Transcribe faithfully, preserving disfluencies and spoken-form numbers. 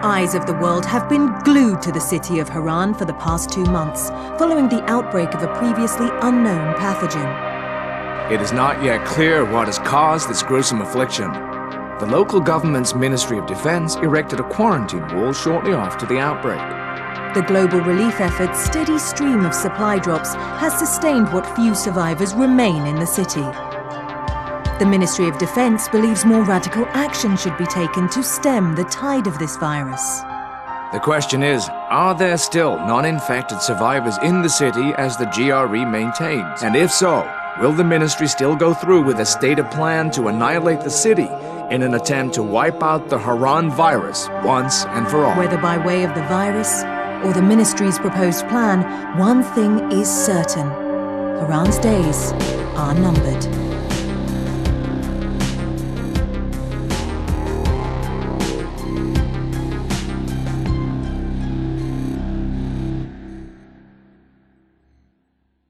eyes of the world have been glued to the city of Harran for the past two months, following the outbreak of a previously unknown pathogen. It is not yet clear what has caused this gruesome affliction. The local government's Ministry of Defense erected a quarantine wall shortly after the outbreak. The global relief effort's steady stream of supply drops has sustained what few survivors remain in the city. The Ministry of Defense believes more radical action should be taken to stem the tide of this virus. The question is, are there still non-infected survivors in the city as the G R E maintains? And if so, will the ministry still go through with a stated plan to annihilate the city in an attempt to wipe out the Harran virus once and for all? Whether by way of the virus or the ministry's proposed plan, one thing is certain: Harran's days are numbered.